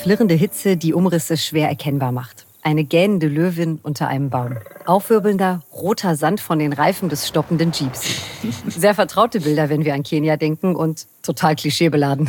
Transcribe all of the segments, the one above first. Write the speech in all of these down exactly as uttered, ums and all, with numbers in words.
Flirrende Hitze, die Umrisse schwer erkennbar macht. Eine gähnende Löwin unter einem Baum. Aufwirbelnder, roter Sand von den Reifen des stoppenden Jeeps. Sehr vertraute Bilder, wenn wir an Kenia denken, und total klischeebeladen.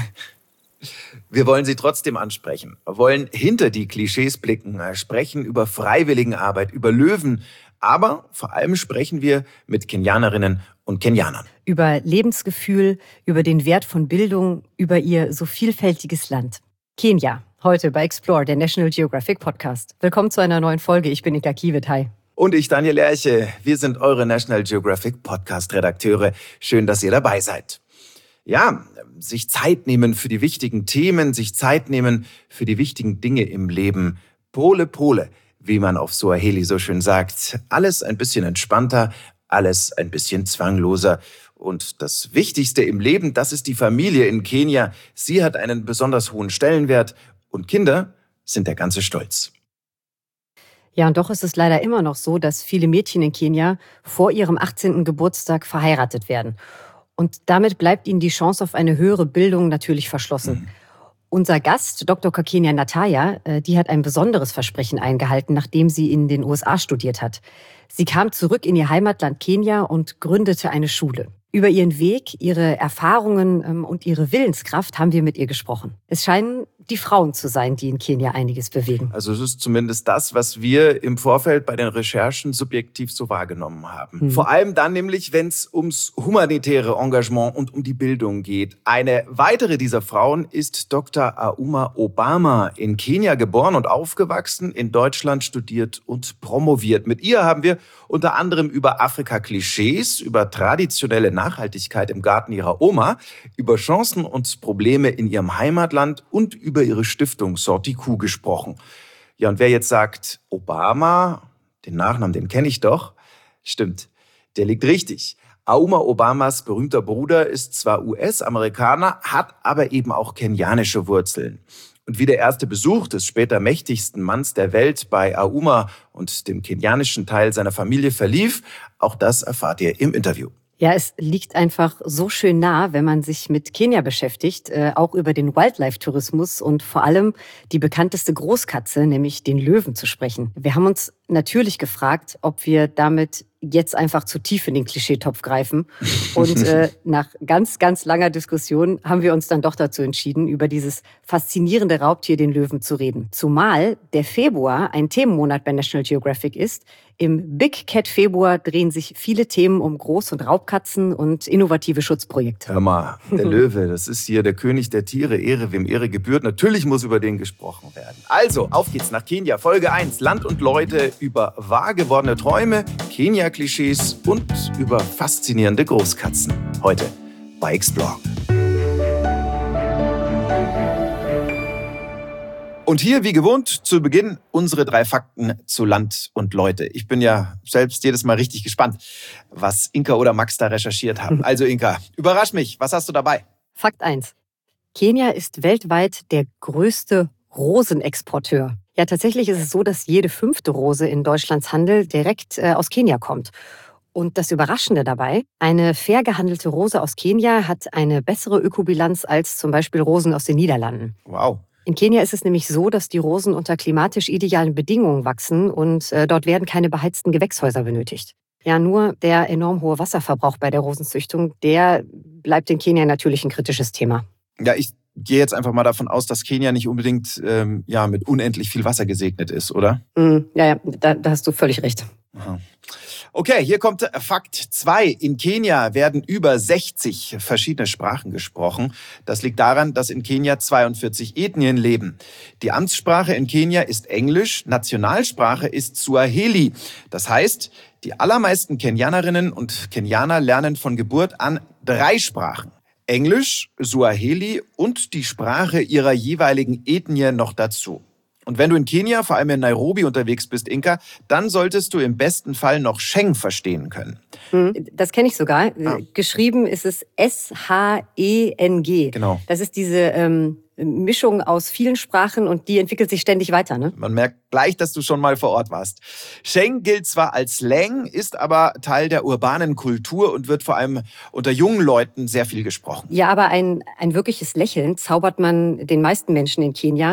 Wir wollen sie trotzdem ansprechen. Wir wollen hinter die Klischees blicken, sprechen über Freiwilligenarbeit, über Löwen. Aber vor allem sprechen wir mit Kenianerinnen und Kenianern. Über Lebensgefühl, über den Wert von Bildung, über ihr so vielfältiges Land. Kenia, heute bei Explore, der National Geographic Podcast. Willkommen zu einer neuen Folge. Ich bin Inka Kiewit. Hi. Und ich, Daniel Lerche. Wir sind eure National Geographic Podcast-Redakteure. Schön, dass ihr dabei seid. Ja, sich Zeit nehmen für die wichtigen Themen, sich Zeit nehmen für die wichtigen Dinge im Leben. Pole, Pole, wie man auf Swahili so schön sagt. Alles ein bisschen entspannter, alles ein bisschen zwangloser. Und das Wichtigste im Leben, das ist die Familie in Kenia. Sie hat einen besonders hohen Stellenwert und Kinder sind der ganze Stolz. Ja, und doch ist es leider immer noch so, dass viele Mädchen in Kenia vor ihrem achtzehnten Geburtstag verheiratet werden. Und damit bleibt ihnen die Chance auf eine höhere Bildung natürlich verschlossen. Mhm. Unser Gast, Doktor Kakenia Nataya, die hat ein besonderes Versprechen eingehalten, nachdem sie in den U S A studiert hat. Sie kam zurück in ihr Heimatland Kenia und gründete eine Schule. Über ihren Weg, ihre Erfahrungen und ihre Willenskraft haben wir mit ihr gesprochen. Es scheinen die Frauen zu sein, die in Kenia einiges bewegen. Also es ist zumindest das, was wir im Vorfeld bei den Recherchen subjektiv so wahrgenommen haben. Hm. Vor allem dann nämlich, wenn es ums humanitäre Engagement und um die Bildung geht. Eine weitere dieser Frauen ist Doktor Auma Obama, in Kenia geboren und aufgewachsen, in Deutschland studiert und promoviert. Mit ihr haben wir unter anderem über Afrika-Klischees, über traditionelle Nachhaltigkeit im Garten ihrer Oma, über Chancen und Probleme in ihrem Heimatland und über ihre Stiftung Sorti-Ku gesprochen. Ja, und wer jetzt sagt, Obama, den Nachnamen, den kenne ich doch, stimmt, der liegt richtig. Auma Obamas berühmter Bruder ist zwar U S-Amerikaner, hat aber eben auch kenianische Wurzeln. Und wie der erste Besuch des später mächtigsten Manns der Welt bei Auma und dem kenianischen Teil seiner Familie verlief, auch das erfahrt ihr im Interview. Ja, es liegt einfach so schön nah, wenn man sich mit Kenia beschäftigt, äh, auch über den Wildlife-Tourismus und vor allem die bekannteste Großkatze, nämlich den Löwen, zu sprechen. Wir haben uns natürlich gefragt, ob wir damit jetzt einfach zu tief in den Klischeetopf greifen. Und äh, nach ganz, ganz langer Diskussion haben wir uns dann doch dazu entschieden, über dieses faszinierende Raubtier, den Löwen, zu reden. Zumal der Februar ein Themenmonat bei National Geographic ist. Im Big Cat Februar drehen sich viele Themen um Groß- und Raubkatzen und innovative Schutzprojekte. Hör mal, der Löwe, das ist hier der König der Tiere, Ehre wem Ehre gebührt. Natürlich muss über den gesprochen werden. Also, auf geht's nach Kenia. Folge eins, Land und Leute, über wahr gewordene Träume, Kenia-Klischees und über faszinierende Großkatzen. Heute bei Explore. Und hier, wie gewohnt, zu Beginn unsere drei Fakten zu Land und Leute. Ich bin ja selbst jedes Mal richtig gespannt, was Inka oder Max da recherchiert haben. Also Inka, überrasch mich, was hast du dabei? Fakt eins. Kenia ist weltweit der größte Rosenexporteur. Ja, tatsächlich ist es so, dass jede fünfte Rose in Deutschlands Handel direkt äh, aus Kenia kommt. Und das Überraschende dabei, eine fair gehandelte Rose aus Kenia hat eine bessere Ökobilanz als zum Beispiel Rosen aus den Niederlanden. Wow. In Kenia ist es nämlich so, dass die Rosen unter klimatisch idealen Bedingungen wachsen und äh, dort werden keine beheizten Gewächshäuser benötigt. Ja, nur der enorm hohe Wasserverbrauch bei der Rosenzüchtung, der bleibt in Kenia natürlich ein kritisches Thema. Ja, ich gehe jetzt einfach mal davon aus, dass Kenia nicht unbedingt ähm, ja, mit unendlich viel Wasser gesegnet ist, oder? Mm, ja, ja, da, da hast du völlig recht. Aha. Okay, hier kommt Fakt zwei. In Kenia werden über sechzig verschiedene Sprachen gesprochen. Das liegt daran, dass in Kenia zweiundvierzig Ethnien leben. Die Amtssprache in Kenia ist Englisch, Nationalsprache ist Swahili. Das heißt, die allermeisten Kenianerinnen und Kenianer lernen von Geburt an drei Sprachen. Englisch, Swahili und die Sprache ihrer jeweiligen Ethnie noch dazu. Und wenn du in Kenia, vor allem in Nairobi unterwegs bist, Inka, dann solltest du im besten Fall noch Sheng verstehen können. Das kenne ich sogar. Ah. Geschrieben ist es S H E N G. Genau. Das ist diese ähm, Mischung aus vielen Sprachen und die entwickelt sich ständig weiter, ne? Man merkt gleich, dass du schon mal vor Ort warst. Sheng gilt zwar als Slang, ist aber Teil der urbanen Kultur und wird vor allem unter jungen Leuten sehr viel gesprochen. Ja, aber ein, ein wirkliches Lächeln zaubert man den meisten Menschen in Kenia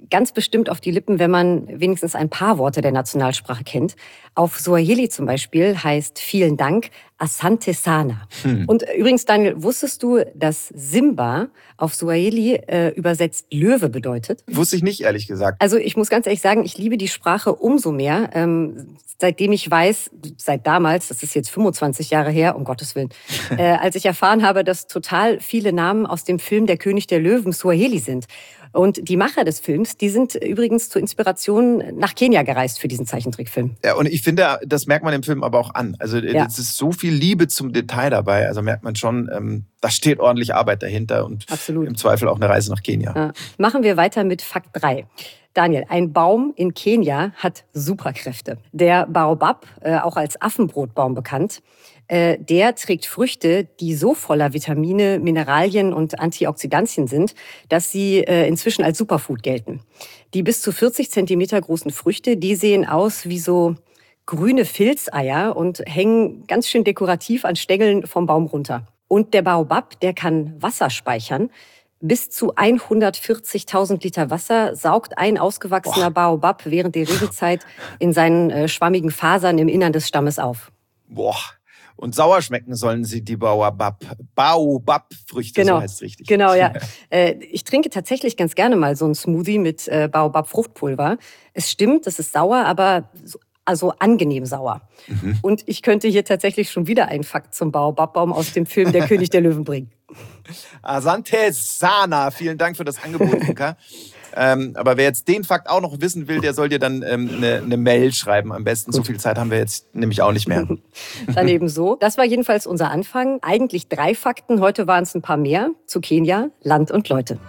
ganz bestimmt auf die Lippen, wenn man wenigstens ein paar Worte der Nationalsprache kennt. Auf Swahili zum Beispiel heißt vielen Dank Asante Sana. Hm. Und übrigens, Daniel, wusstest du, dass Simba auf Swahili äh, übersetzt Löwe bedeutet? Wusste ich nicht, ehrlich gesagt. Also ich muss ganz ehrlich sagen, ich liebe die Sprache umso mehr, ähm, seitdem ich weiß, seit damals, das ist jetzt fünfundzwanzig Jahre her, um Gottes Willen, äh, als ich erfahren habe, dass total viele Namen aus dem Film Der König der Löwen Swahili sind. Und die Macher des Films, die sind übrigens zur Inspiration nach Kenia gereist für diesen Zeichentrickfilm. Ja, und ich finde, das merkt man im Film aber auch an. Also ja. Es ist so viel Liebe zum Detail dabei. Also merkt man schon, ähm, da steht ordentlich Arbeit dahinter und Absolut. Im Zweifel auch eine Reise nach Kenia. Ja. Machen wir weiter mit Fakt drei. Daniel, ein Baum in Kenia hat Superkräfte. Der Baobab, äh, auch als Affenbrotbaum bekannt, äh, der trägt Früchte, die so voller Vitamine, Mineralien und Antioxidantien sind, dass sie äh, inzwischen als Superfood gelten. Die bis zu vierzig Zentimeter großen Früchte, die sehen aus wie so grüne Filzeier und hängen ganz schön dekorativ an Stängeln vom Baum runter. Und der Baobab, der kann Wasser speichern. Bis zu hundertvierzigtausend Liter Wasser saugt ein ausgewachsener Boah. Baobab während der Regenzeit in seinen äh, schwammigen Fasern im Innern des Stammes auf. Boah. Und sauer schmecken sollen sie, die Baobab. Baobab-Früchte, genau. So heißt es richtig. Genau, ja. äh, ich trinke tatsächlich ganz gerne mal so einen Smoothie mit äh, Baobab-Fruchtpulver. Es stimmt, das ist sauer, aber so, also angenehm sauer. Mhm. Und ich könnte hier tatsächlich schon wieder einen Fakt zum Baobabbaum aus dem Film Der König der Löwen bringen. Asante Sana, vielen Dank für das Angebot, Luca. ähm, aber wer jetzt den Fakt auch noch wissen will, der soll dir dann ähm, eine, eine Mail schreiben. Am besten, so viel Zeit haben wir jetzt nämlich auch nicht mehr. Dann eben so. Das war jedenfalls unser Anfang. Eigentlich drei Fakten, heute waren es ein paar mehr. Zu Kenia, Land und Leute.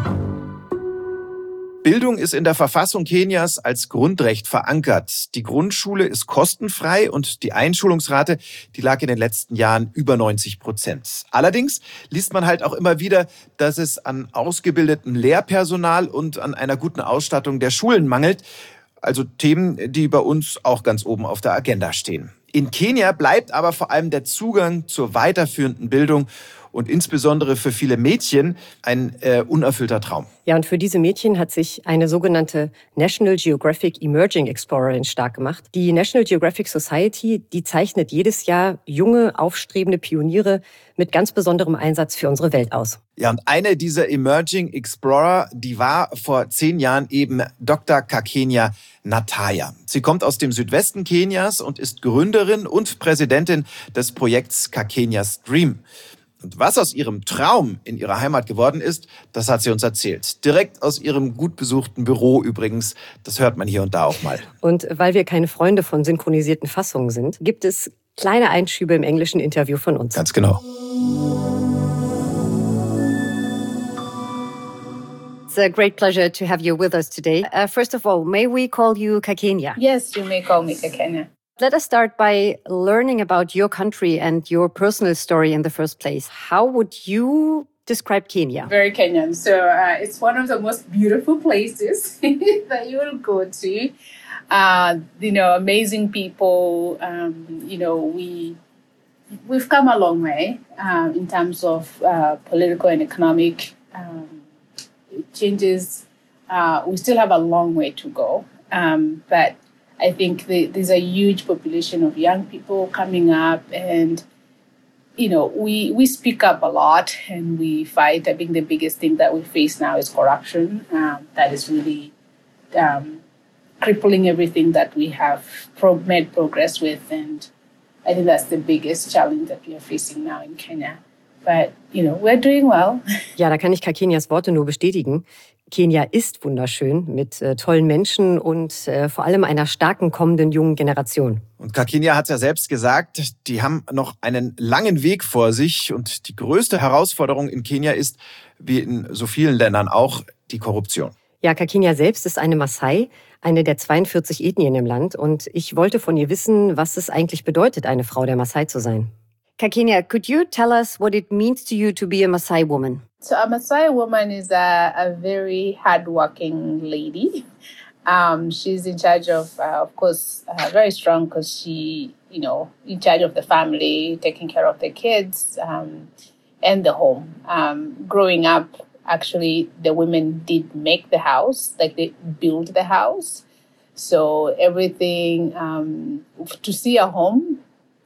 Bildung ist in der Verfassung Kenias als Grundrecht verankert. Die Grundschule ist kostenfrei und die Einschulungsrate, die lag in den letzten Jahren über neunzig Prozent. Allerdings liest man halt auch immer wieder, dass es an ausgebildetem Lehrpersonal und an einer guten Ausstattung der Schulen mangelt. Also Themen, die bei uns auch ganz oben auf der Agenda stehen. In Kenia bleibt aber vor allem der Zugang zur weiterführenden Bildung und insbesondere für viele Mädchen ein äh, unerfüllter Traum. Ja, und für diese Mädchen hat sich eine sogenannte National Geographic Emerging Explorerin stark gemacht. Die National Geographic Society, die zeichnet jedes Jahr junge, aufstrebende Pioniere mit ganz besonderem Einsatz für unsere Welt aus. Ja, und eine dieser Emerging Explorer, die war vor zehn Jahren eben Doktor Kakenya Nataya. Sie kommt aus dem Südwesten Kenias und ist Gründerin und Präsidentin des Projekts Kakenyas Dream. Und was aus ihrem Traum in ihrer Heimat geworden ist, das hat sie uns erzählt. Direkt aus ihrem gut besuchten Büro übrigens. Das hört man hier und da auch mal. Und weil wir keine Freunde von synchronisierten Fassungen sind, gibt es kleine Einschübe im englischen Interview von uns. Ganz genau. It's a great pleasure to have you with us today. Uh, first of all, may we call you Kakenya? Yes, you may call me Kakenya. Let us start by learning about your country and your personal story in the first place. How would you describe Kenya? Very Kenyan. So uh, it's one of the most beautiful places that you will go to. Uh, you know, amazing people. Um, you know, we we've come a long way uh, in terms of uh, political and economic um, changes. Uh, we still have a long way to go, um, but I think the, there's a huge population of young people coming up, and you know, we we speak up a lot and we fight. I think the biggest thing that we face now is corruption. Um, that is really um, crippling everything that we have pro- made progress with, and I think that's the biggest challenge that we are facing now in Kenya. But you know, we're doing well. Ja, da kann ich Kakenyas Worte nur bestätigen. Kenia ist wunderschön mit äh, tollen Menschen und äh, vor allem einer starken kommenden jungen Generation. Und Kakenya hat ja selbst gesagt, die haben noch einen langen Weg vor sich und die größte Herausforderung in Kenia ist, wie in so vielen Ländern auch, die Korruption. Ja, Kakenya selbst ist eine Maasai, eine der zweiundvierzig Ethnien im Land, und ich wollte von ihr wissen, was es eigentlich bedeutet, eine Frau der Maasai zu sein. Kakenya, could you tell us what it means to you to be a Maasai woman? So a Maasai woman is a, a very hardworking lady. Um, she's in charge of, uh, of course, uh, very strong because she, you know, in charge of the family, taking care of the kids um, and the home. Um, growing up, actually the women did make the house, like they built the house. So everything, um, to see a home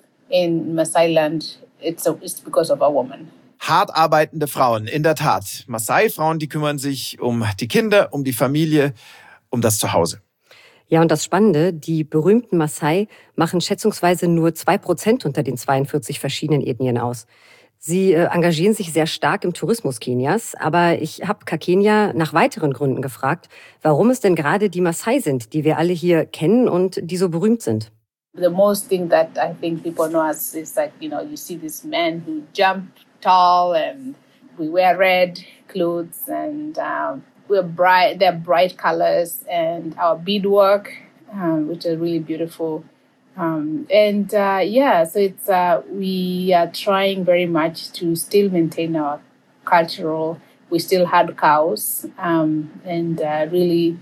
in Maasai land, it's, a, it's because of a woman. Hart arbeitende Frauen, in der Tat. Maasai-Frauen, die kümmern sich um die Kinder, um die Familie, um das Zuhause. Ja, und das Spannende, die berühmten Maasai machen schätzungsweise nur zwei Prozent unter den zweiundvierzig verschiedenen Ethnien aus. Sie äh, engagieren sich sehr stark im Tourismus Kenias, aber ich habe Kakenya nach weiteren Gründen gefragt, warum es denn gerade die Maasai sind, die wir alle hier kennen und die so berühmt sind. The most thing that I think people know us is that, you know, you see these men who jump tall and we wear red clothes and um, we're bright, they're bright colors and our beadwork, um, which are really beautiful. Um, and uh, yeah, so it's uh, we are trying very much to still maintain our cultural. We still had cows um, and uh, really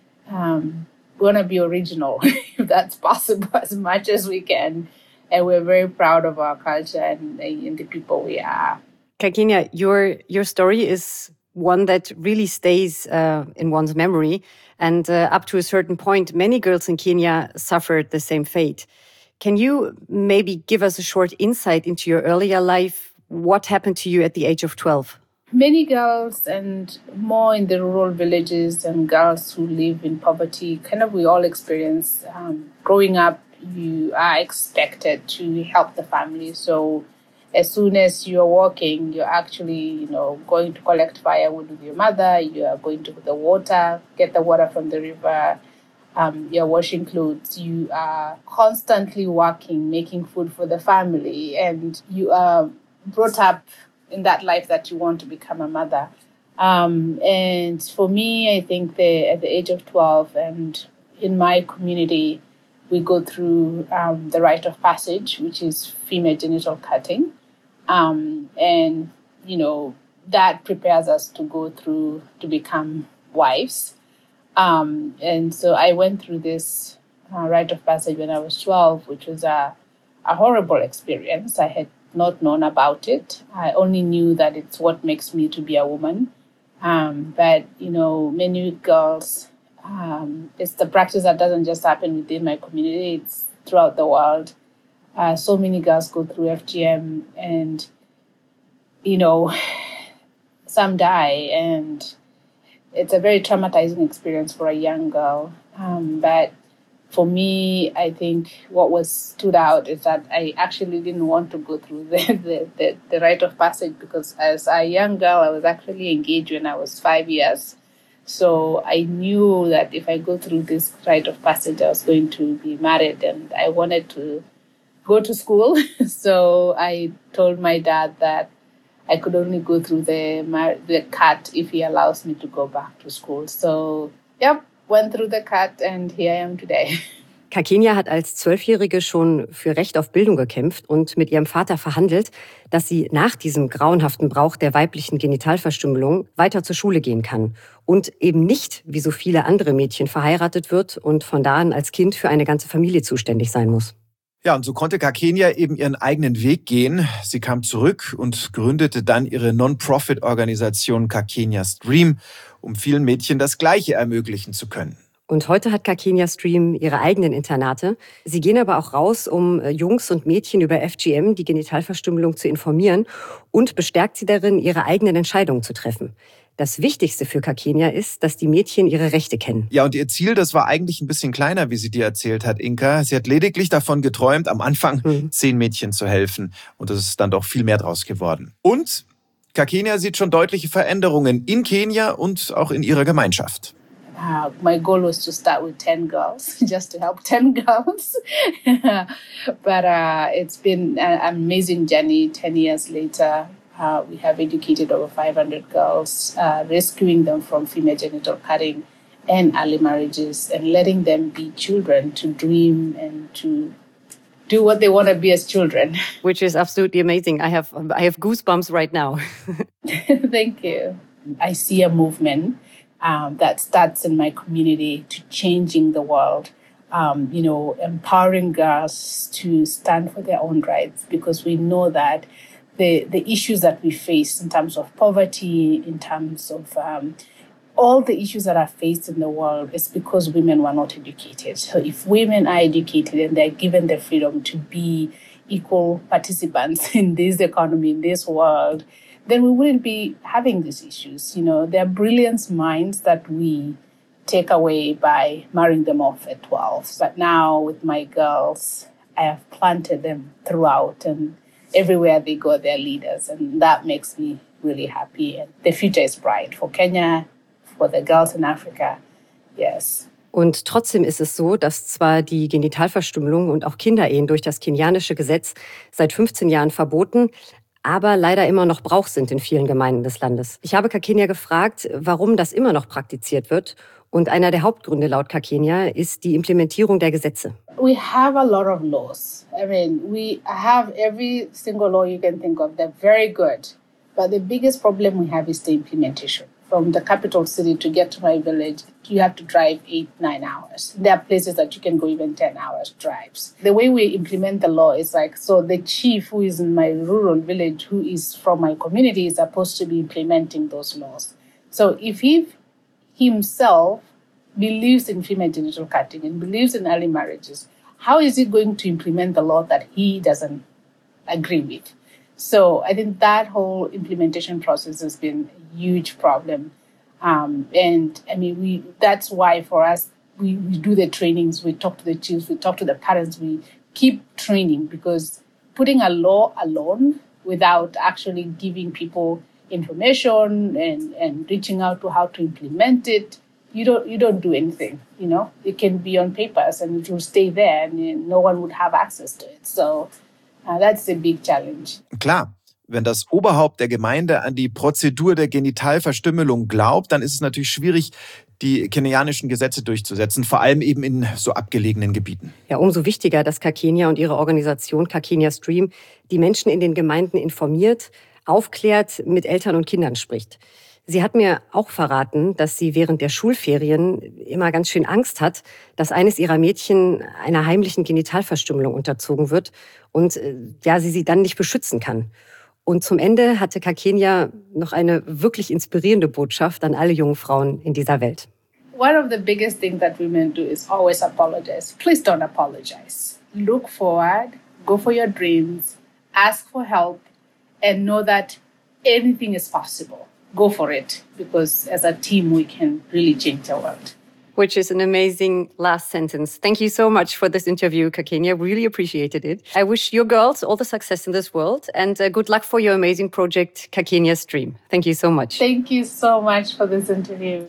um, want to be original, if that's possible, as much as we can. And we're very proud of our culture and, and the people we are. Kakenya, your your story is one that really stays uh, in one's memory. And uh, up to a certain point, many girls in Kenya suffered the same fate. Can you maybe give us a short insight into your earlier life? What happened to you at the age of twelve? Many girls, and more in the rural villages, and girls who live in poverty, kind of we all experience um, growing up. You are expected to help the family. So as soon as you're walking, you're actually, you know, going to collect firewood with your mother. You are going to the water, get the water from the river. Um, you're washing clothes. You are constantly working, making food for the family. And you are brought up in that life that you want to become a mother. Um, and for me, I think the, at the age of twelve and in my community, we go through um, the rite of passage, which is female genital cutting. Um, and, you know, that prepares us to go through to become wives. Um, and so I went through this uh, rite of passage when I was twelve, which was a, a horrible experience. I had not known about it. I only knew that it's what makes me to be a woman. Um, but, you know, many girls... Um, it's the practice that doesn't just happen within my community, it's throughout the world. Uh, so many girls go through F G M and, you know, some die. And it's a very traumatizing experience for a young girl. Um, but for me, I think what was stood out is that I actually didn't want to go through the, the, the, the rite of passage because as a young girl, I was actually engaged when I was five years. So I knew that if I go through this rite of passage, I was going to be married and I wanted to go to school. So I told my dad that I could only go through the, the cut if he allows me to go back to school. So, yep, went through the cut and here I am today. Kakenya hat als Zwölfjährige schon für Recht auf Bildung gekämpft und mit ihrem Vater verhandelt, dass sie nach diesem grauenhaften Brauch der weiblichen Genitalverstümmelung weiter zur Schule gehen kann und eben nicht, wie so viele andere Mädchen, verheiratet wird und von da an als Kind für eine ganze Familie zuständig sein muss. Ja, und so konnte Kakenya eben ihren eigenen Weg gehen. Sie kam zurück und gründete dann ihre Non-Profit-Organisation Kakenya Stream, um vielen Mädchen das Gleiche ermöglichen zu können. Und heute hat Kakenya Stream ihre eigenen Internate. Sie gehen aber auch raus, um Jungs und Mädchen über F G M, die Genitalverstümmelung, zu informieren und bestärkt sie darin, ihre eigenen Entscheidungen zu treffen. Das Wichtigste für Kakenya ist, dass die Mädchen ihre Rechte kennen. Ja, und ihr Ziel, das war eigentlich ein bisschen kleiner, wie sie dir erzählt hat, Inka. Sie hat lediglich davon geträumt, am Anfang mhm. zehn Mädchen zu helfen. Und es ist dann doch viel mehr draus geworden. Und Kakenya sieht schon deutliche Veränderungen in Kenia und auch in ihrer Gemeinschaft. Uh, my goal was to start with ten girls, just to help ten girls. But uh, it's been an amazing journey. ten years later, uh, we have educated over five hundred girls, uh, rescuing them from female genital cutting and early marriages and letting them be children to dream and to do what they want to be as children. Which is absolutely amazing. I have, I have goosebumps right now. Thank you. I see a movement Um, that starts in my community to changing the world, um, you know, empowering girls to stand for their own rights because we know that the, the issues that we face in terms of poverty, in terms of um, all the issues that are faced in the world, is because women were not educated. So if women are educated and they're given the freedom to be equal participants in this economy, in this world, then we wouldn't be having these issues. You know, they're brilliant minds that we take away by marrying them off at twelve. But now with my girls, I have planted them throughout, and everywhere they go, they're leaders. And that makes me really happy. And the future is bright for Kenya, for the girls in Africa. Yes. Und trotzdem ist es so, dass zwar die Genitalverstümmelung und auch Kinderehen durch das kenianische Gesetz seit fünfzehn Jahren verboten, aber leider immer noch Brauch sind in vielen Gemeinden des Landes. Ich habe Kakenia gefragt, warum das immer noch praktiziert wird. Und einer der Hauptgründe laut Kakenia ist die Implementierung der Gesetze. We have a lot of laws. I mean, we have every single law you can think of. They're very good. But the biggest problem we have is the implementation. From the capital city to get to my village, you have to drive eight, nine hours. There are places that you can go even ten hours drives. The way we implement the law is like, so the chief who is in my rural village, who is from my community, is supposed to be implementing those laws. So if he himself believes in female genital cutting and believes in early marriages, how is he going to implement the law that he doesn't agree with? So I think that whole implementation process has been a huge problem. Um, and I mean, we that's why for us, we, we do the trainings, we talk to the chiefs, we talk to the parents, we keep training, because putting a law alone without actually giving people information and, and reaching out to how to implement it, you don't you don't do anything. You know, it can be on papers and it will stay there, and no one would have access to it. So uh, that's a big challenge. Klar. Wenn das Oberhaupt der Gemeinde an die Prozedur der Genitalverstümmelung glaubt, dann ist es natürlich schwierig, die kenianischen Gesetze durchzusetzen, vor allem eben in so abgelegenen Gebieten. Ja, umso wichtiger, dass Kakenia und ihre Organisation Kakenia Stream die Menschen in den Gemeinden informiert, aufklärt, mit Eltern und Kindern spricht. Sie hat mir auch verraten, dass sie während der Schulferien immer ganz schön Angst hat, dass eines ihrer Mädchen einer heimlichen Genitalverstümmelung unterzogen wird und ja, sie sie dann nicht beschützen kann. Und zum Ende hatte Kakenia noch eine wirklich inspirierende Botschaft an alle jungen Frauen in dieser Welt. One of the biggest things that women do is always apologize. Please don't apologize. Look forward, go for your dreams, ask for help, and know that anything is possible. Go for it, because as a team, we can really change the world. Which is an amazing last sentence. Thank you so much for this interview, Kakenia. Really appreciated it. I wish your girls all the success in this world, and uh, good luck for your amazing project, Kakenia Stream. Thank you so much. Thank you so much for this interview.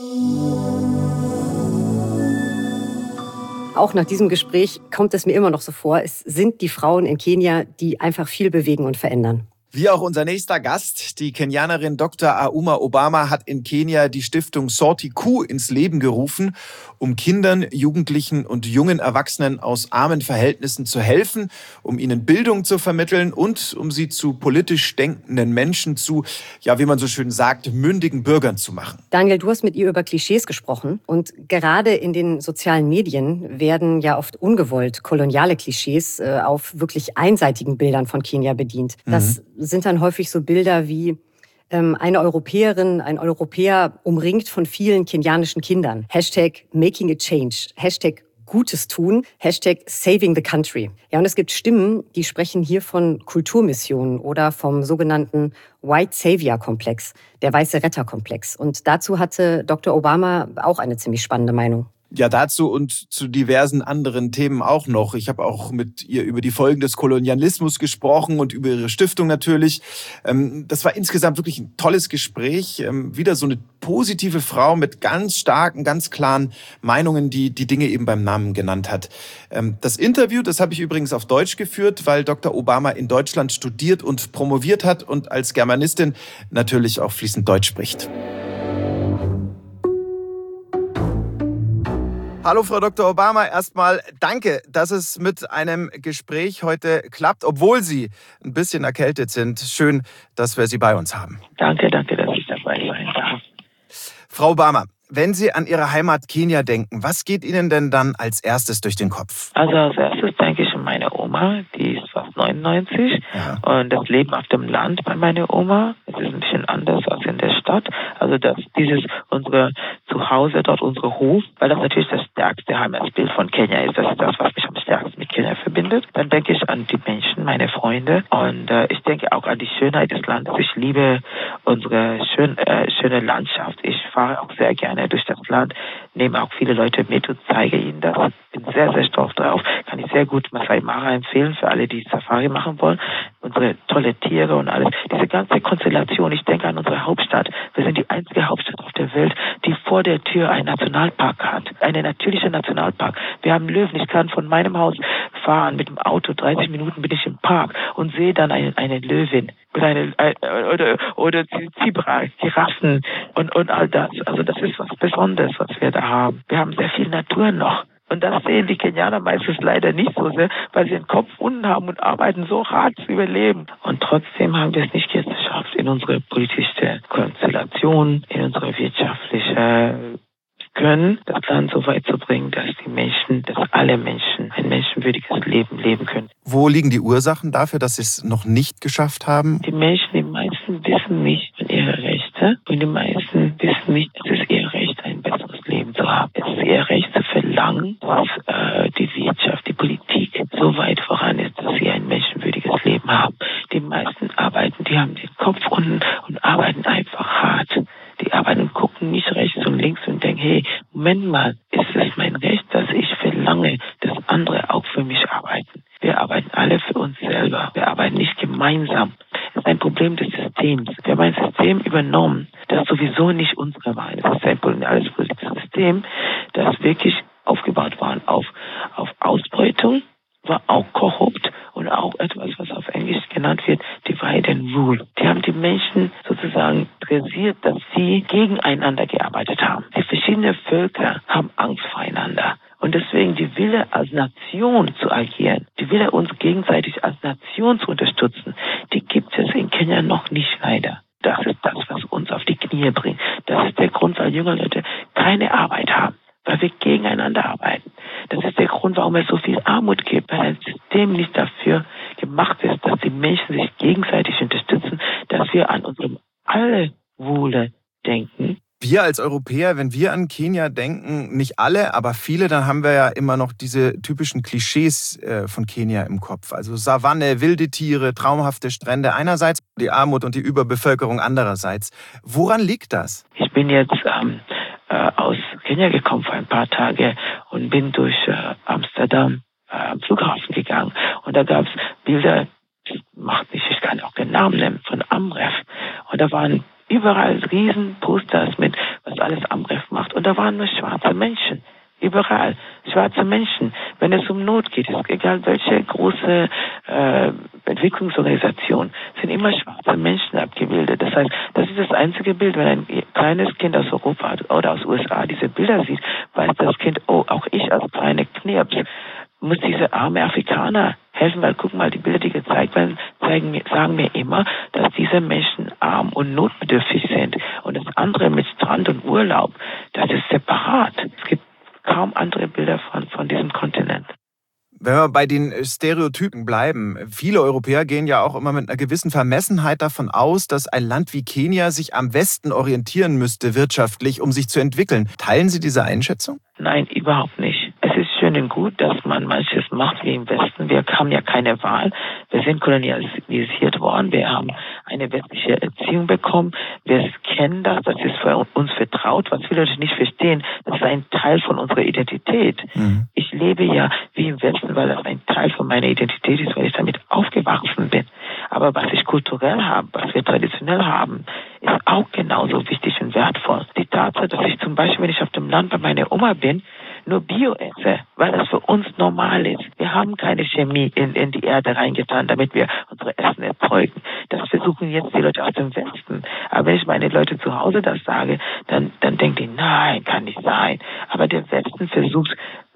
Auch nach diesem Gespräch kommt es mir immer noch so vor, es sind die Frauen in Kenia, die einfach viel bewegen und verändern. Wie auch unser nächster Gast, die Kenianerin Doktor Auma Obama hat in Kenia die Stiftung Sauti Kuu ins Leben gerufen, um Kindern, Jugendlichen und jungen Erwachsenen aus armen Verhältnissen zu helfen, um ihnen Bildung zu vermitteln und um sie zu politisch denkenden Menschen, zu, ja, wie man so schön sagt, mündigen Bürgern zu machen. Daniel, du hast mit ihr über Klischees gesprochen, und gerade in den sozialen Medien werden ja oft ungewollt koloniale Klischees äh, auf wirklich einseitigen Bildern von Kenia bedient. Das mhm. sind dann häufig so Bilder wie ähm, eine Europäerin, ein Europäer umringt von vielen kenianischen Kindern. Hashtag Making a Change, Hashtag Gutes tun, Hashtag Saving the Country. Ja, und es gibt Stimmen, die sprechen hier von Kulturmissionen oder vom sogenannten White Savior-Komplex, der weiße Retter-Komplex. Und dazu hatte Doktor Obama auch eine ziemlich spannende Meinung. Ja, dazu und zu diversen anderen Themen auch noch. Ich habe auch mit ihr über die Folgen des Kolonialismus gesprochen und über ihre Stiftung natürlich. Das war insgesamt wirklich ein tolles Gespräch. Wieder so eine positive Frau mit ganz starken, ganz klaren Meinungen, die die Dinge eben beim Namen genannt hat. Das Interview, das habe ich übrigens auf Deutsch geführt, weil Doktor Obama in Deutschland studiert und promoviert hat und als Germanistin natürlich auch fließend Deutsch spricht. Hallo, Frau Doktor Obama. Erstmal danke, dass es mit einem Gespräch heute klappt, obwohl Sie ein bisschen erkältet sind. Schön, dass wir Sie bei uns haben. Danke, danke, dass ich dabei sein darf. Frau Obama, wenn Sie an Ihre Heimat Kenia denken, was geht Ihnen denn dann als erstes durch den Kopf? Also als erstes denke ich an meine Oma, die ist fast neunzehnhundertneunundneunzig. Ja. Und das Leben auf dem Land bei meiner Oma, es ist ein bisschen anders als in der Stadt. Also das, dieses, unsere Zuhause dort, unsere Hof, weil das natürlich das stärkste Heimatbild von Kenia ist. Das ist das, was mich am stärksten mit Kenia verbindet. Dann denke ich an die Menschen, meine Freunde. Und äh, ich denke auch an die Schönheit des Landes. Ich liebe unsere schön, äh, schöne Landschaft. Ich fahre auch sehr gerne durch das Land, nehme auch viele Leute mit und zeige ihnen das. Bin sehr, sehr stolz drauf. Kann ich sehr gut Masai Mara empfehlen für alle, die Safari machen wollen. Unsere tolle Tiere und alles. Diese ganze Konstellation. Ich denke an unsere Hauptstadt. Wir sind die einzige Hauptstadt auf der Welt, die vor der Tür einen Nationalpark hat. Einen natürlichen Nationalpark. Wir haben Löwen. Ich kann von meinem Haus fahren mit dem Auto. dreißig Minuten bin ich im Park und sehe dann eine, eine Löwin. Mit eine, oder, oder Zebra, Giraffen und, und all das. Also das ist was Besonderes, was wir da haben. Wir haben sehr viel Natur noch. Und das sehen die Kenianer meistens leider nicht so sehr, weil sie den Kopf unten haben und arbeiten so hart zu überleben. Und trotzdem haben wir es nicht geschafft, in unsere politische Konstellation, in unsere wirtschaftliche Können, das Land so weit zu bringen, dass die Menschen, dass alle Menschen ein menschenwürdiges Leben leben können. Wo liegen die Ursachen dafür, dass sie es noch nicht geschafft haben? Die Menschen, die meisten wissen nicht von ihre Rechte und die meisten wissen nicht, es ist ihr Recht, ein besseres Leben zu haben. Es ist ihr Recht zu verlangen, dass äh, die Wirtschaft, die Politik so weit voran ist, dass sie ein menschenwürdiges Leben haben. Die meisten arbeiten, die haben den Kopf unten und arbeiten einfach hart. Die arbeiten und gucken nicht rechts und links und denken, hey, Moment mal, ist es mein Recht, dass ich verlange, dass andere auch für mich arbeiten? Wir arbeiten alle für uns selber. Wir arbeiten nicht gemeinsam. Das ist ein Problem des Systems. Wir haben ein System übernommen, das sowieso nicht unsere war. Das ist ein alles politisches System, das wirklich aufgebaut war auf, auf Ausbeutung, war auch korrupt und auch etwas, was auf Englisch genannt wird, Divide and Rule. Die haben die Menschen sozusagen dressiert, dass sie gegeneinander gearbeitet haben. Die verschiedenen Völker haben Angst voreinander. Und deswegen die Wille als Nation zu agieren, die Wille uns gegenseitig als Nation zu unterstützen, die gibt es in Kenia noch nicht leider. Das ist das, was uns auf die Knie bringt. Das ist der Grund, weil junge Leute keine Arbeit haben, weil wir gegeneinander arbeiten. Das ist der Grund, warum es so viel Armut gibt, weil ein System nicht dafür gemacht ist, dass die Menschen sich gegenseitig unterstützen, dass wir an unserem Allwohle denken. Wir als Europäer, wenn wir an Kenia denken, nicht alle, aber viele, dann haben wir ja immer noch diese typischen Klischees von Kenia im Kopf. Also Savanne, wilde Tiere, traumhafte Strände einerseits, die Armut und die Überbevölkerung andererseits. Woran liegt das? Ich bin jetzt ähm, äh, aus Kenia gekommen vor ein paar Tagen und bin durch äh, Amsterdam äh, am Flughafen gegangen. Und da gab es Bilder, macht nicht, ich kann auch den Namen nennen, von Amref. Und da waren überall riesen Posters mit, was alles Amref macht. Und da waren nur schwarze Menschen. Überall schwarze Menschen. Wenn es um Not geht, ist egal welche große äh, Entwicklungsorganisation, sind immer schwarze Menschen abgebildet. Das heißt, das ist das einzige Bild, wenn ein kleines Kind aus Europa oder aus den U S A diese Bilder sieht, weiß das Kind, oh, auch ich als kleine Knirps muss diese arme Afrikaner helfen, weil guck mal, die Bilder, die gezeigt werden, zeigen mir, sagen mir immer, dass diese Menschen arm und notbedürftig sind. Und das andere mit Strand und Urlaub, das ist separat. Es gibt kaum andere Bilder von, von diesem Kontinent. Wenn wir bei den Stereotypen bleiben, viele Europäer gehen ja auch immer mit einer gewissen Vermessenheit davon aus, dass ein Land wie Kenia sich am Westen orientieren müsste wirtschaftlich, um sich zu entwickeln. Teilen Sie diese Einschätzung? Nein, überhaupt nicht. Es ist schön und gut, dass man manches macht wie im Westen. Wir haben ja keine Wahl. Wir sind kolonialisiert worden. Wir haben eine westliche Erziehung bekommen. Wir kennen das. Das ist für uns vertraut. Was viele Leute nicht verstehen, das ist ein Teil von unserer Identität. Mhm. Ich lebe ja wie im Westen, weil das ein Teil von meiner Identität ist, weil ich damit aufgewachsen bin. Aber was ich kulturell habe, was wir traditionell haben, ist auch genauso wichtig und wertvoll. Die Tatsache, dass ich zum Beispiel, wenn ich auf dem Land bei meiner Oma bin, nur Bio esse, weil das für uns normal ist. Wir haben keine Chemie in, in die Erde reingetan, damit wir unsere Essen erzeugen. Das versuchen jetzt die Leute aus dem Westen. Aber wenn ich meine Leute zu Hause das sage, dann, dann denken die, nein, kann nicht sein. Aber der Westen versucht,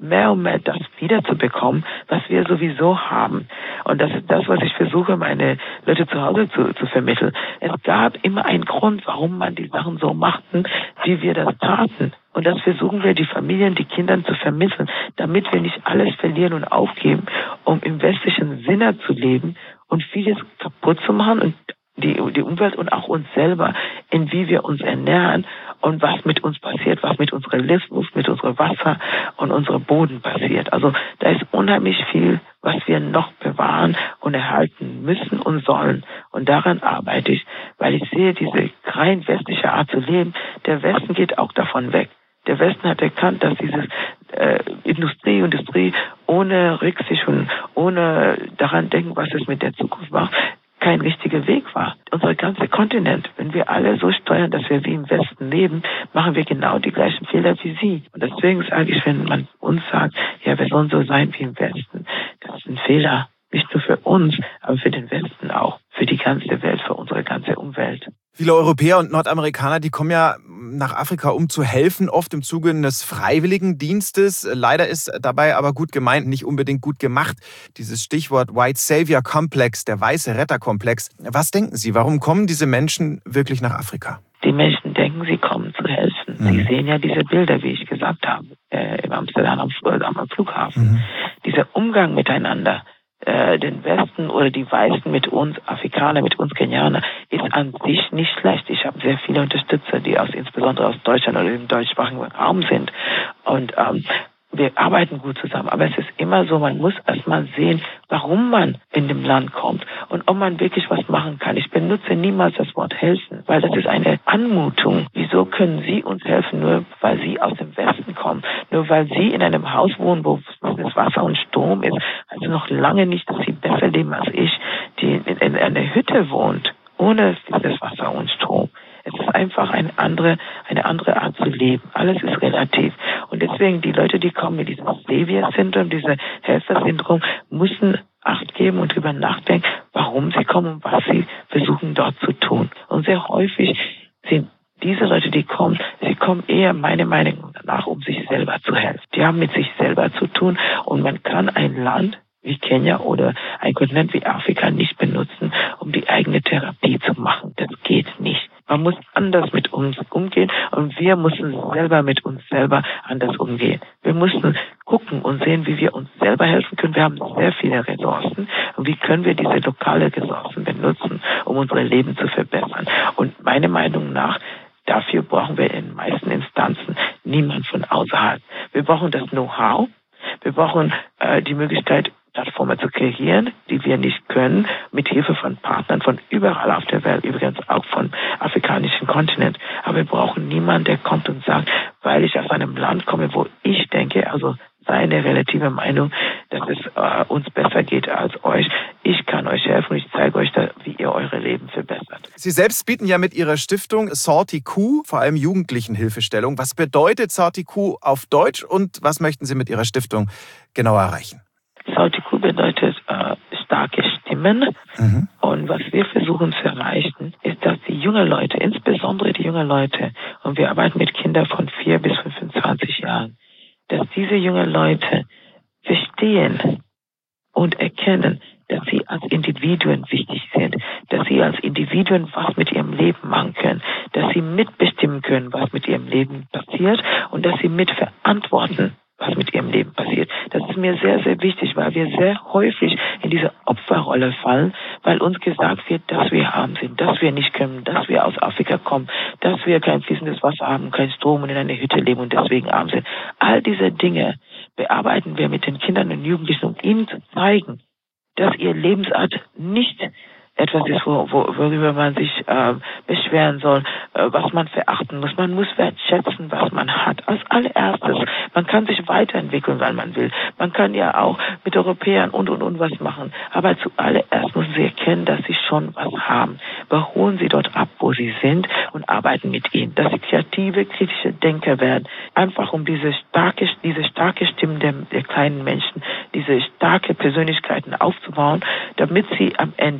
mehr und mehr das wiederzubekommen, was wir sowieso haben. Und das ist das, was ich versuche, meine Leute zu Hause zu, zu vermitteln. Es gab immer einen Grund, warum man die Sachen so machten, wie wir das taten. Und das versuchen wir, die Familien, die Kindern zu vermitteln, damit wir nicht alles verlieren und aufgeben, um im westlichen Sinne zu leben und vieles kaputt zu machen und die, die Umwelt und auch uns selber, in wie wir uns ernähren und was mit uns passiert, was mit unserer Luft, mit unserem Wasser und unserem Boden passiert. Also da ist unheimlich viel, was wir noch bewahren und erhalten müssen und sollen. Und daran arbeite ich, weil ich sehe, diese rein westliche Art zu leben, der Westen geht auch davon weg. Der Westen hat erkannt, dass diese äh, Industrie, Industrie ohne Rücksicht und ohne daran denken, was es mit der Zukunft macht, kein richtiger Weg war. Unser ganzer Kontinent, wenn wir alle so steuern, dass wir wie im Westen leben, machen wir genau die gleichen Fehler wie sie. Und deswegen sage ich, wenn man uns sagt, ja, wir sollen so sein wie im Westen, das ist ein Fehler. Nicht nur für uns, aber für den Westen auch. Für die ganze Welt, für unsere ganze Umwelt. Viele Europäer und Nordamerikaner, die kommen ja nach Afrika, um zu helfen, oft im Zuge eines Freiwilligendienstes. Leider ist dabei aber gut gemeint, nicht unbedingt gut gemacht. Dieses Stichwort White Savior Complex, der weiße Retterkomplex. Was denken Sie, warum kommen diese Menschen wirklich nach Afrika? Die Menschen denken, sie kommen zu helfen. Mhm. Sie sehen ja diese Bilder, wie ich gesagt habe, äh, in Amsterdam am, am Flughafen. Mhm. Dieser Umgang miteinander, den Westen oder die Weißen mit uns, Afrikaner, mit uns Kenianer, ist an sich nicht schlecht. Ich habe sehr viele Unterstützer, die aus insbesondere aus Deutschland oder im deutschsprachigen Raum sind. Und ähm, wir arbeiten gut zusammen. Aber es ist immer so, man muss erstmal sehen, warum man in dem Land kommt und ob man wirklich was machen kann. Ich benutze niemals das Wort helfen, weil das ist eine Anmutung. Wieso können Sie uns helfen, nur weil Sie aus dem Westen kommen? Nur weil Sie in einem Haus wohnen, wo das Wasser und Strom ist, also noch lange nicht, dass Sie besser leben als ich, die in, in einer Hütte wohnt, ohne das Wasser und Strom. Es ist einfach eine andere, eine andere Art zu leben. Alles ist relativ. Und deswegen, die Leute, die kommen mit diesem Savior-Syndrom, diesem Helfer-Syndrom, müssen Acht geben und darüber nachdenken, warum sie kommen und was sie versuchen dort zu tun. Und sehr häufig sind diese Leute, die kommen, sie kommen eher, meiner Meinung nach, um sich selber zu helfen. Die haben mit sich selber zu tun und man kann ein Land wie Kenia oder ein Kontinent wie Afrika nicht benutzen, um die eigene Therapie zu machen. Das geht nicht. Man muss anders mit uns umgehen und wir müssen selber mit uns selber anders umgehen. Wir müssen gucken und sehen, wie wir uns selber helfen können. Wir haben sehr viele Ressourcen und wie können wir diese lokale Ressourcen benutzen, um unser Leben zu verbessern. Und meiner Meinung nach, dafür brauchen wir in den meisten Instanzen niemand von außerhalb. Wir brauchen das Know-how. Wir brauchen äh, die Möglichkeit, Plattformen zu kreieren, die wir nicht können, mit Hilfe von Partnern von überall auf der Welt, übrigens auch vom afrikanischen Kontinent. Aber wir brauchen niemanden, der kommt und sagt, weil ich aus einem Land komme, wo ich denke, also seine relative Meinung, dass es äh, uns besser geht als euch. Ich kann euch helfen und ich zeige euch, da, wie ihr eure Leben verbessert. Sie selbst bieten ja mit Ihrer Stiftung Salty Coup vor allem Jugendlichen Hilfestellung. Was bedeutet Salty Coup auf Deutsch und was möchten Sie mit Ihrer Stiftung genau erreichen? Salty Coup bedeutet äh, starke Stimmen. Mhm. Und was wir versuchen zu erreichen, ist, dass die jungen Leute, insbesondere die jungen Leute, und wir arbeiten mit Kindern von vier bis fünfundzwanzig Jahren, dass diese jungen Leute verstehen und erkennen, dass sie als Individuen wichtig sind, dass sie als Individuen was mit ihrem Leben machen können, dass sie mitbestimmen können, was mit ihrem Leben passiert und dass sie mitverantworten, was mit ihrem Leben passiert. Das ist mir sehr, sehr wichtig, weil wir sehr häufig in diese Opferrolle fallen, weil uns gesagt wird, dass wir arm sind, dass wir nicht können, dass wir aus Afrika kommen, dass wir kein fließendes Wasser haben, kein Strom und in einer Hütte leben und deswegen arm sind. All diese Dinge bearbeiten wir mit den Kindern und Jugendlichen, um ihnen zu zeigen, dass ihr Lebensart nicht etwas ist, wo, wo, worüber man sich äh, beschweren soll, äh, was man verachten muss. Man muss wertschätzen, was man hat. Als allererstes, man kann sich weiterentwickeln, wenn man will. Man kann ja auch mit Europäern und, und, und was machen. Aber zuallererst müssen sie erkennen, dass sie schon was haben. Holen sie dort ab, wo sie sind und arbeiten mit ihnen. Dass sie kreative, kritische Denker werden. Einfach um diese starke, diese starke Stimme der, der kleinen Menschen, diese starke Persönlichkeiten aufzubauen, damit sie am Ende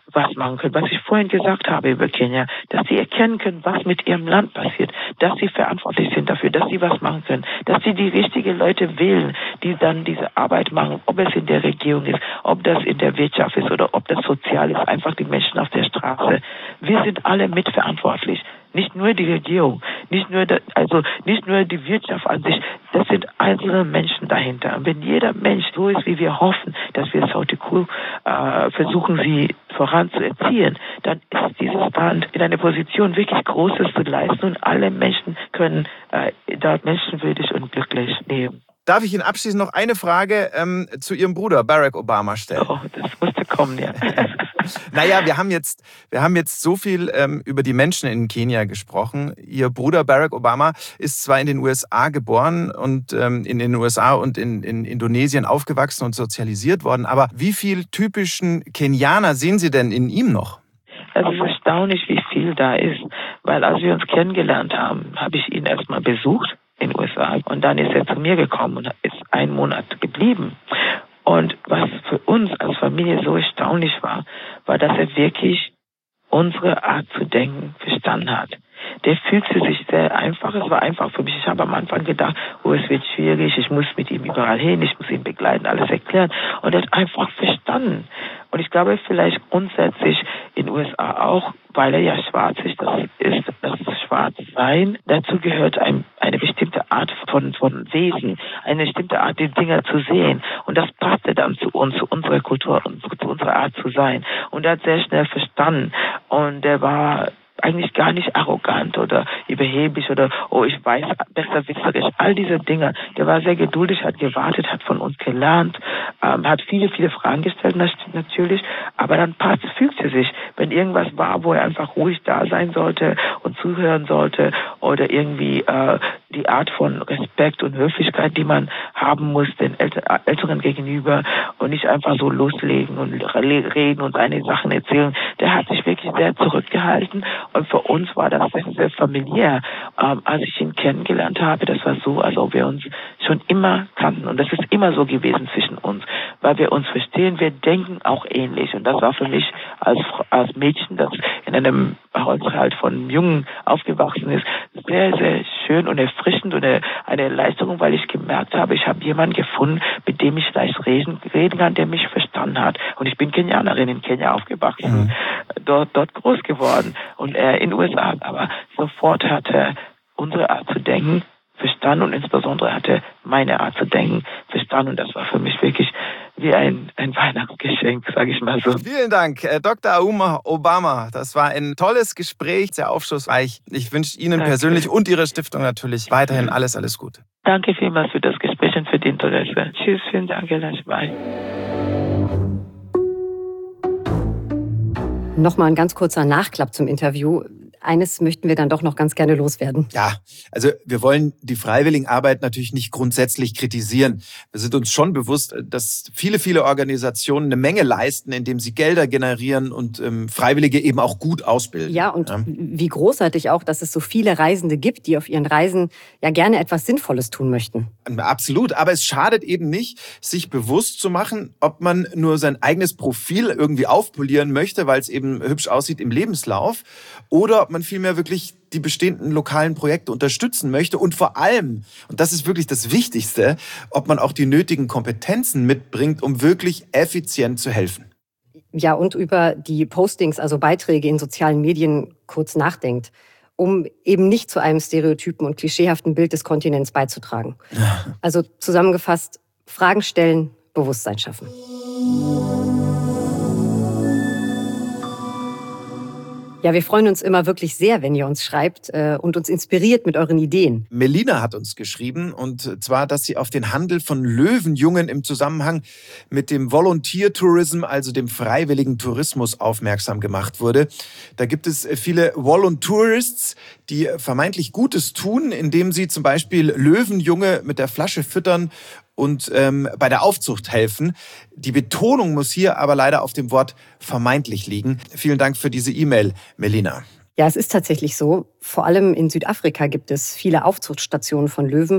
was machen können, was ich vorhin gesagt habe über Kenia, dass sie erkennen können, was mit ihrem Land passiert, dass sie verantwortlich sind dafür, dass sie was machen können, dass sie die richtigen Leute wählen, die dann diese Arbeit machen, ob es in der Regierung ist, ob das in der Wirtschaft ist oder ob das sozial ist, einfach die Menschen auf der Straße. Wir sind alle mitverantwortlich. Nicht nur die Regierung, nicht nur, der, also nicht nur die Wirtschaft an sich, das sind einzelne Menschen dahinter. Und wenn jeder Mensch so ist, wie wir hoffen, dass wir South Cool äh, versuchen, sie voranzuerziehen, dann ist dieses Land in einer Position, wirklich Großes zu leisten und alle Menschen können äh, dort menschenwürdig und glücklich leben. Darf ich Ihnen abschließend noch eine Frage ähm, zu Ihrem Bruder Barack Obama stellen? Oh, das musste kommen, ja. Naja, wir haben jetzt, wir haben jetzt so viel ähm, über die Menschen in Kenia gesprochen. Ihr Bruder Barack Obama ist zwar in den U S A geboren und ähm, in den U S A und in, in Indonesien aufgewachsen und sozialisiert worden, aber wie viel typischen Kenianer sehen Sie denn in ihm noch? Es ist erstaunlich, wie viel da ist, weil als wir uns kennengelernt haben, habe ich ihn erstmal besucht in den U S A und dann ist er zu mir gekommen und ist einen Monat geblieben. Und was für uns als Familie so erstaunlich war, war, dass er wirklich unsere Art zu denken verstanden hat. Der fühlte sich sehr einfach. Es war einfach für mich. Ich habe am Anfang gedacht, oh, es wird schwierig, ich muss mit ihm überall hin, ich muss ihn begleiten, alles erklären. Und er hat einfach verstanden. Und ich glaube, vielleicht grundsätzlich in den U S A auch, weil er ja schwarz ist, das ist das Schwarzsein. Dazu gehört ein, eine bestimmte Art von, von Wesen, eine bestimmte Art, die Dinge zu sehen. Und das passte dann zu uns, zu unserer Kultur und zu unserer Art zu sein. Und er hat sehr schnell verstanden. Und er war eigentlich gar nicht arrogant oder überheblich oder, oh, ich weiß, besserwisserisch. All diese Dinge. Der war sehr geduldig, hat gewartet, hat von uns gelernt, ähm, hat viele, viele Fragen gestellt natürlich, aber dann passt, fügte sich. Wenn irgendwas war, wo er einfach ruhig da sein sollte und zuhören sollte oder irgendwie äh, die Art von Respekt und Höflichkeit, die man haben muss den Älte- Älteren gegenüber und nicht einfach so loslegen und reden und seine Sachen erzählen. Der hat sich wirklich sehr zurückgehalten. Und für uns war das sehr, sehr familiär. Ähm, als ich ihn kennengelernt habe, das war so, als ob wir uns schon immer kannten. Und das ist immer so gewesen zwischen uns, weil wir uns verstehen, wir denken auch ähnlich. Und das war für mich als, als Mädchen, das in einem Haushalt von Jungen aufgewachsen ist, sehr, sehr schön und erfrischend und eine, eine Erleichterung, weil ich gemerkt habe, ich habe jemanden gefunden, mit dem ich leicht reden, reden kann, der mich verstanden hat. Und ich bin Kenianerin, in Kenia aufgewachsen, mhm. dort, dort groß geworden und er in den U S A. Aber sofort hat er unsere Art zu denken verstanden und insbesondere hat er meine Art zu denken verstanden. Und das war für mich wirklich wie ein, ein Weihnachtsgeschenk, sage ich mal so. Vielen Dank, Doktor Auma Obama. Das war ein tolles Gespräch, sehr aufschlussreich. Ich wünsche Ihnen Danke. persönlich und Ihrer Stiftung natürlich weiterhin alles, alles Gute. Danke vielmals für das Gespräch und für die Interesse. Tschüss, vielen Dank, Herr Bye. Nochmal ein ganz kurzer Nachklapp zum Interview. Eines möchten wir dann doch noch ganz gerne loswerden. Ja, also wir wollen die Freiwilligenarbeit natürlich nicht grundsätzlich kritisieren. Wir sind uns schon bewusst, dass viele, viele Organisationen eine Menge leisten, indem sie Gelder generieren und ähm, Freiwillige eben auch gut ausbilden. Ja, und ja. wie großartig auch, dass es so viele Reisende gibt, die auf ihren Reisen ja gerne etwas Sinnvolles tun möchten. Absolut, aber es schadet eben nicht, sich bewusst zu machen, ob man nur sein eigenes Profil irgendwie aufpolieren möchte, weil es eben hübsch aussieht im Lebenslauf, oder ob man vielmehr wirklich die bestehenden lokalen Projekte unterstützen möchte und vor allem, und das ist wirklich das Wichtigste, ob man auch die nötigen Kompetenzen mitbringt, um wirklich effizient zu helfen. Ja, und über die Postings, also Beiträge in sozialen Medien kurz nachdenkt, um eben nicht zu einem stereotypen und klischeehaften Bild des Kontinents beizutragen. Ja. Also zusammengefasst, Fragen stellen, Bewusstsein schaffen. Ja, wir freuen uns immer wirklich sehr, wenn ihr uns schreibt äh, und uns inspiriert mit euren Ideen. Melina hat uns geschrieben, und zwar, dass sie auf den Handel von Löwenjungen im Zusammenhang mit dem Volunteer Tourism, also dem freiwilligen Tourismus, aufmerksam gemacht wurde. Da gibt es viele Voluntourists, die vermeintlich Gutes tun, indem sie zum Beispiel Löwenjunge mit der Flasche füttern und ähm, bei der Aufzucht helfen. Die Betonung muss hier aber leider auf dem Wort vermeintlich liegen. Vielen Dank für diese E-Mail, Melina. Ja, es ist tatsächlich so. Vor allem in Südafrika gibt es viele Aufzuchtstationen von Löwen,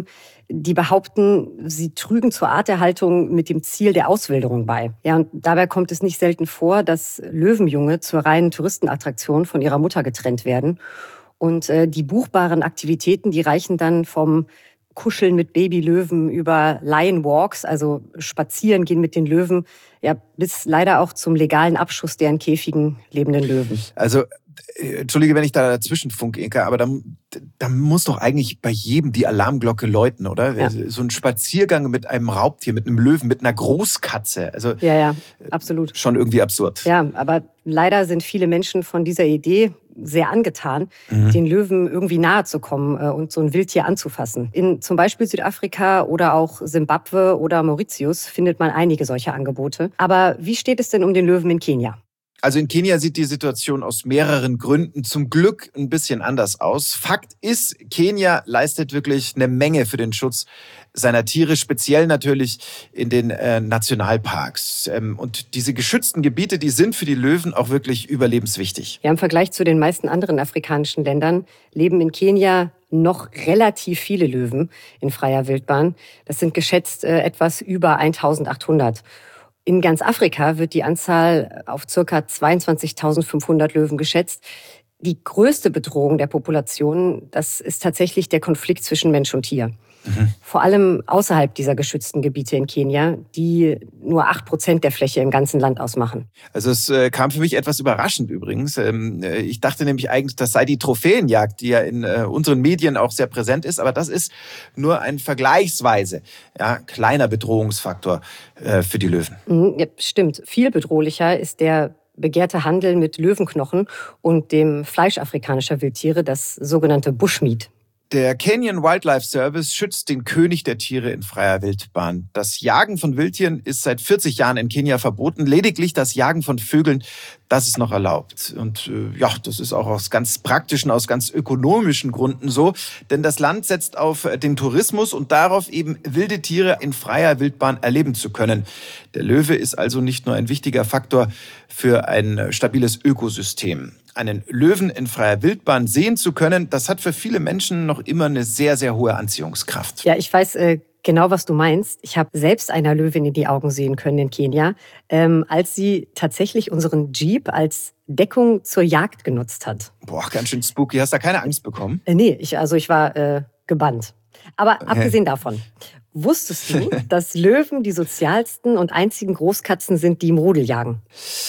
die behaupten, sie trügen zur Arterhaltung mit dem Ziel der Auswilderung bei. Ja, und dabei kommt es nicht selten vor, dass Löwenjunge zur reinen Touristenattraktion von ihrer Mutter getrennt werden. Und äh, die buchbaren Aktivitäten, die reichen dann vom Kuscheln mit Babylöwen über Lion Walks, also spazieren gehen mit den Löwen, ja, bis leider auch zum legalen Abschuss der in Käfigen lebenden Löwen. Also, entschuldige, wenn ich da dazwischen funke, Inka, aber da, da muss doch eigentlich bei jedem die Alarmglocke läuten, oder? Ja. So ein Spaziergang mit einem Raubtier, mit einem Löwen, mit einer Großkatze. Also, ja, ja, absolut. Schon irgendwie absurd. Ja, aber leider sind viele Menschen von dieser Idee sehr angetan, mhm. den Löwen irgendwie nahe zu kommen und so ein Wildtier anzufassen. In zum Beispiel Südafrika oder auch Simbabwe oder Mauritius findet man einige solcher Angebote. Aber wie steht es denn um den Löwen in Kenia? Also in Kenia sieht die Situation aus mehreren Gründen zum Glück ein bisschen anders aus. Fakt ist, Kenia leistet wirklich eine Menge für den Schutz seiner Tiere, speziell natürlich in den äh, Nationalparks. Ähm, und diese geschützten Gebiete, die sind für die Löwen auch wirklich überlebenswichtig. Ja, im Vergleich zu den meisten anderen afrikanischen Ländern leben in Kenia noch relativ viele Löwen in freier Wildbahn. Das sind geschätzt äh, etwas über eintausendachthundert. In ganz Afrika wird die Anzahl auf ca. zweiundzwanzigtausendfünfhundert Löwen geschätzt. Die größte Bedrohung der Population, das ist tatsächlich der Konflikt zwischen Mensch und Tier. Mhm. Vor allem außerhalb dieser geschützten Gebiete in Kenia, die nur acht Prozent der Fläche im ganzen Land ausmachen. Also es äh, kam für mich etwas überraschend übrigens. Ähm, äh, ich dachte nämlich eigentlich, das sei die Trophäenjagd, die ja in äh, unseren Medien auch sehr präsent ist. Aber das ist nur ein vergleichsweise ja, kleiner Bedrohungsfaktor äh, für die Löwen. Mhm, ja, stimmt. Viel bedrohlicher ist der begehrte Handel mit Löwenknochen und dem Fleisch afrikanischer Wildtiere, das sogenannte Bushmeat. Der Kenyan Wildlife Service schützt den König der Tiere in freier Wildbahn. Das Jagen von Wildtieren ist seit vierzig Jahren in Kenia verboten. Lediglich das Jagen von Vögeln, das ist noch erlaubt. Und äh, ja, das ist auch aus ganz praktischen, aus ganz ökonomischen Gründen so. Denn das Land setzt auf den Tourismus und darauf, eben wilde Tiere in freier Wildbahn erleben zu können. Der Löwe ist also nicht nur ein wichtiger Faktor für ein stabiles Ökosystem. Einen Löwen in freier Wildbahn sehen zu können, das hat für viele Menschen noch immer eine sehr, sehr hohe Anziehungskraft. Ja, ich weiß äh, genau, was du meinst. Ich habe selbst einer Löwin in die Augen sehen können in Kenia, ähm, als sie tatsächlich unseren Jeep als Deckung zur Jagd genutzt hat. Boah, ganz schön spooky. Hast du da keine Angst bekommen? Äh, nee, ich, also ich war äh, gebannt. Aber okay. Abgesehen davon, wusstest du, dass Löwen die sozialsten und einzigen Großkatzen sind, die im Rudel jagen?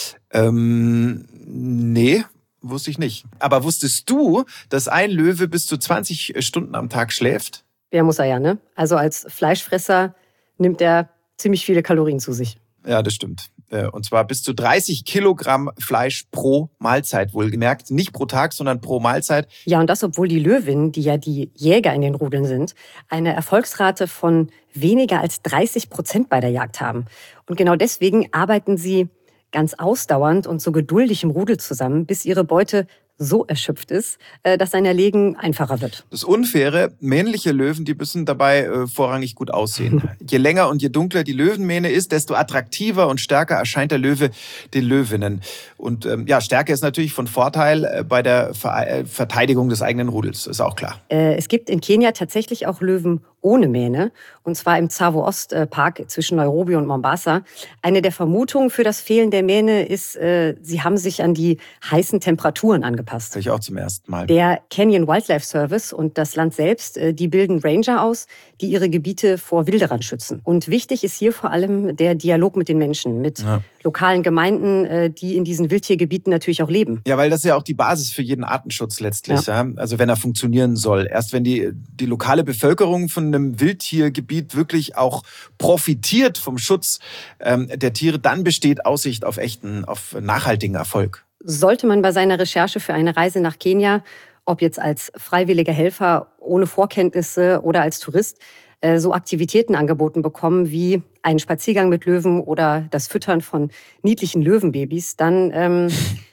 Ähm, nee. Wusste ich nicht. Aber wusstest du, dass ein Löwe bis zu zwanzig Stunden am Tag schläft? Ja, muss er ja, ne? Also als Fleischfresser nimmt er ziemlich viele Kalorien zu sich. Ja, das stimmt. Und zwar bis zu dreißig Kilogramm Fleisch pro Mahlzeit, wohlgemerkt. Nicht pro Tag, sondern pro Mahlzeit. Ja, und das, obwohl die Löwinnen, die ja die Jäger in den Rudeln sind, eine Erfolgsrate von weniger als dreißig Prozent bei der Jagd haben. Und genau deswegen arbeiten sie ganz ausdauernd und so geduldig im Rudel zusammen, bis ihre Beute so erschöpft ist, dass ein Erlegen einfacher wird. Das Unfaire, männliche Löwen, die müssen dabei äh, vorrangig gut aussehen. Je länger und je dunkler die Löwenmähne ist, desto attraktiver und stärker erscheint der Löwe den Löwinnen. Und ähm, ja, Stärke ist natürlich von Vorteil äh, bei der Ver- Verteidigung des eigenen Rudels, ist auch klar. Äh, es gibt in Kenia tatsächlich auch Löwen ohne Mähne, und zwar im Tsavo-Ost-Park zwischen Nairobi und Mombasa. Eine der Vermutungen für das Fehlen der Mähne ist, äh, sie haben sich an die heißen Temperaturen angepasst. Das höre ich auch zum ersten Mal. Der Kenyan Wildlife Service und das Land selbst, äh, die bilden Ranger aus, die ihre Gebiete vor Wilderern schützen. Und wichtig ist hier vor allem der Dialog mit den Menschen, mit ja. lokalen Gemeinden, äh, die in diesen Wildtiergebieten natürlich auch leben. Ja, weil das ist ja auch die Basis für jeden Artenschutz letztlich. Ja. Ja? Also wenn er funktionieren soll. Erst wenn die, die lokale Bevölkerung von einem Wildtiergebiet wirklich auch profitiert vom Schutz ähm, der Tiere, dann besteht Aussicht auf echten, auf nachhaltigen Erfolg. Sollte man bei seiner Recherche für eine Reise nach Kenia, ob jetzt als freiwilliger Helfer ohne Vorkenntnisse oder als Tourist, äh, so Aktivitäten angeboten bekommen wie einen Spaziergang mit Löwen oder das Füttern von niedlichen Löwenbabys, dann ähm,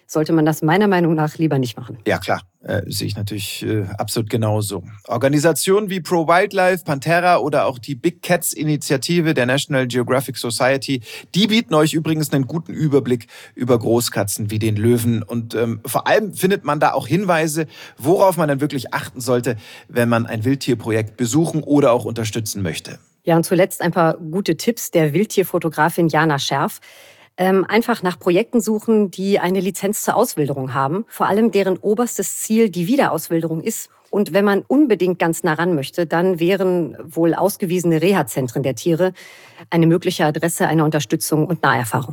sollte man das meiner Meinung nach lieber nicht machen. Ja, klar. Äh, sehe ich natürlich äh, absolut genauso. Organisationen wie Pro Wildlife, Panthera oder auch die Big Cats Initiative der National Geographic Society, die bieten euch übrigens einen guten Überblick über Großkatzen wie den Löwen. Und ähm, vor allem findet man da auch Hinweise, worauf man dann wirklich achten sollte, wenn man ein Wildtierprojekt besuchen oder auch unterstützen möchte. Ja, und zuletzt ein paar gute Tipps der Wildtierfotografin Jana Scherf. Ähm, einfach nach Projekten suchen, die eine Lizenz zur Auswilderung haben, vor allem deren oberstes Ziel die Wiederauswilderung ist. Und wenn man unbedingt ganz nah ran möchte, dann wären wohl ausgewiesene Reha-Zentren der Tiere eine mögliche Adresse einer Unterstützung und Naherfahrung.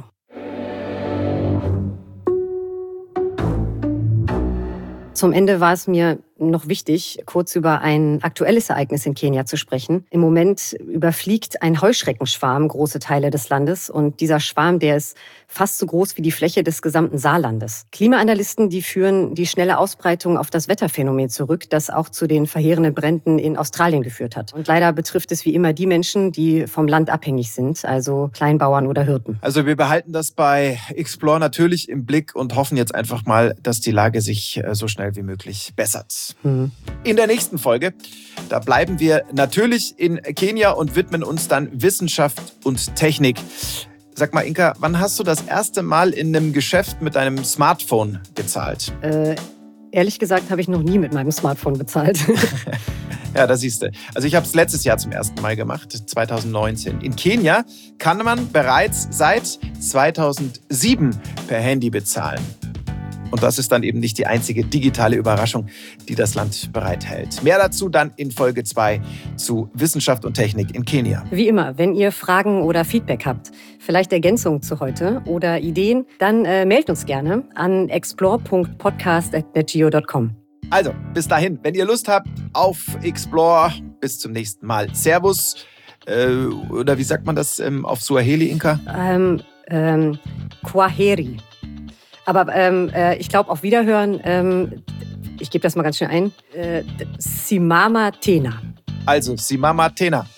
Zum Ende war es mir noch wichtig, kurz über ein aktuelles Ereignis in Kenia zu sprechen. Im Moment überfliegt ein Heuschreckenschwarm große Teile des Landes und dieser Schwarm, der ist fast so groß wie die Fläche des gesamten Saarlandes. Klimaanalysten, die führen die schnelle Ausbreitung auf das Wetterphänomen zurück, das auch zu den verheerenden Bränden in Australien geführt hat. Und leider betrifft es wie immer die Menschen, die vom Land abhängig sind, also Kleinbauern oder Hirten. Also wir behalten das bei Explore natürlich im Blick und hoffen jetzt einfach mal, dass die Lage sich so schnell wie möglich bessert. Mhm. In der nächsten Folge, da bleiben wir natürlich in Kenia und widmen uns dann Wissenschaft und Technik. Sag mal, Inka, wann hast du das erste Mal in einem Geschäft mit deinem Smartphone gezahlt? Äh, ehrlich gesagt habe ich noch nie mit meinem Smartphone bezahlt. Ja, da siehst du. Also ich habe es letztes Jahr zum ersten Mal gemacht, zwanzig neunzehn. In Kenia kann man bereits seit zweitausendsieben per Handy bezahlen. Und das ist dann eben nicht die einzige digitale Überraschung, die das Land bereithält. Mehr dazu dann in Folge zwei zu Wissenschaft und Technik in Kenia. Wie immer, wenn ihr Fragen oder Feedback habt, vielleicht Ergänzungen zu heute oder Ideen, dann äh, meldet uns gerne an explore punkt podcast at netgeo punkt com. Also, bis dahin, wenn ihr Lust habt auf Explore, bis zum nächsten Mal. Servus, äh, oder wie sagt man das ähm, auf Suaheli, Inka? Ähm, ähm, Kwaheri. Aber ähm, äh, ich glaube, auf Wiederhören, ähm, ich gebe das mal ganz schnell ein, äh, Simama Tena. Also, Simama Tena.